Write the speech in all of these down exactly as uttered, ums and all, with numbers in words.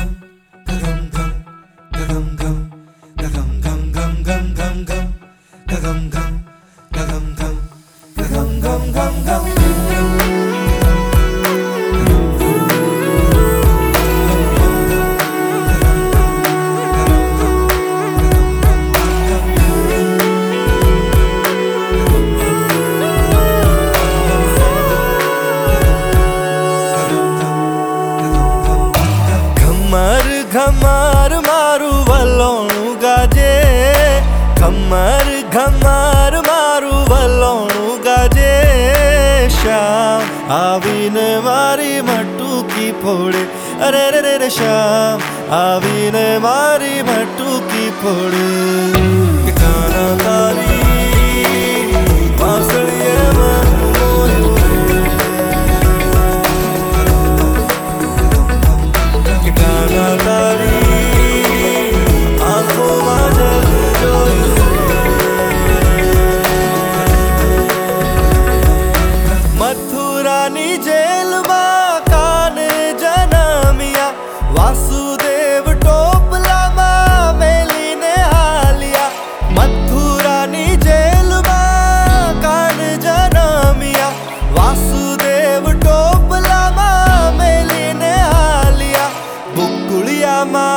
घमार मारू वलोणु गाजे, घमार घमार मारू वलोणु गाजे। श्याम आवीने मारी मटुकी फोड़े, अरे रे रे रे श्याम आवीने मारी मटुकी फोड़े। ठिकाना तारी वासळीए मन मोयो रे, ठिकाना तारी आंखों जग जोयो रे। मथुरानी जेल मां कान जनमिया, वासुदेव टोपला मां मेलीने हालिया। मथुरानी जेल मां कान जनमिया, वासुदेव टोपला मां मेलीने हालिया। गोकुलिया मां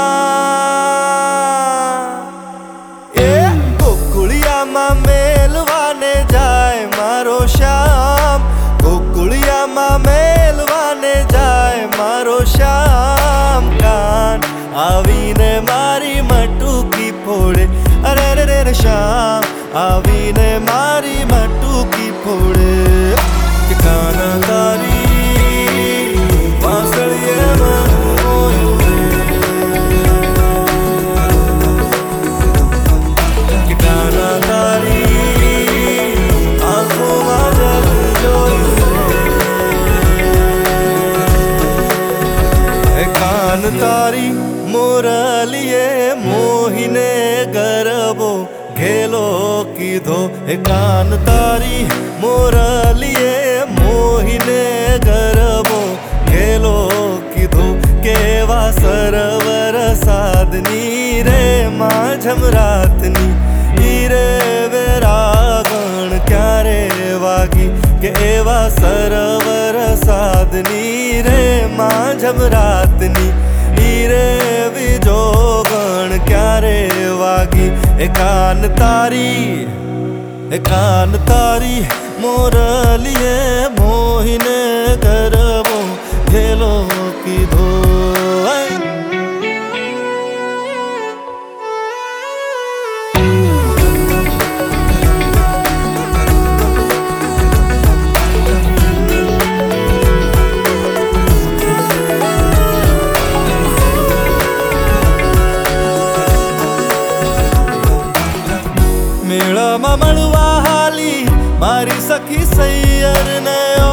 ए गोकुलिया मां मेलवाने जाए मारो श्याम, गोकुलिया मां मेलवाने जाए मारो श्याम। कान आवीने मारी मटुकी फोड़े, अरे रे रे रे श्याम आवीने मारी मटुकी फोड़े। ठिकाना तारी वासळीए मन मोयो रे, ठिकाना तारी आंखों जग जोयो रे। कान तारी मोरलिए मोहिने गरबो घेलो कीधो। कान तारी मोरलिए मोहिने गरबो घेलो कीधो। केवा सरवर साधनी रे माझम रातनी, हीरे वेरागण क्यारे वागी। के एवा सरवर साधनी रे माझम रातनी, हीरे विजोगण क्यारे वागी। ए कान तारी ए कान तारी मोरलिए मोहिने गरबो घेलो कीधो। मेळा मां मळवा हाली मारी सखी सैयर ने ओ।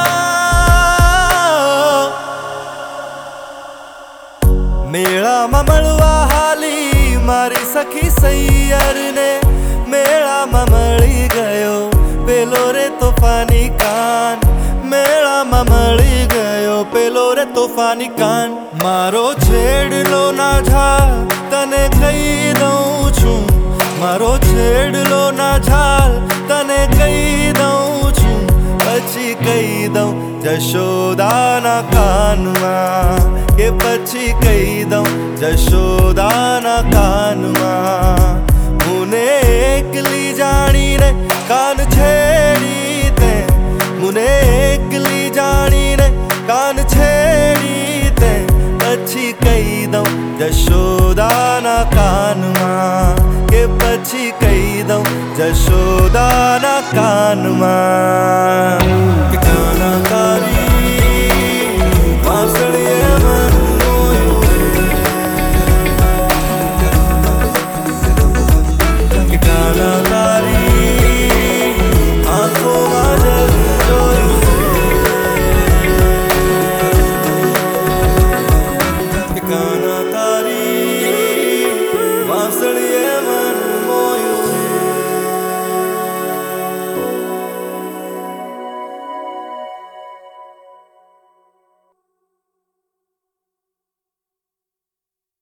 मेळा मां मळवा हाली मारी सखी सैयर ने। मेळा मां मळी गयो पेलो रे तोफानी कान, मेळा मां मळी गयो पेलो रे तोफानी कान। मारो छेड़लो ना झाल तने कही दऊं छूं, मारो छेड़लो ना झाल तने कही दऊं छूं। पछी कही दऊं जशोदाना कानुआ, के पछी कही दऊं जशोदाना कानुआ। मुने एकली जानी रे कान छेड़ी ते, मुने एकली जानी रे कान छेड़ी ते। पछी कही दऊं जशोदाना कानुआ, के पछी कही दऊं जशोदाना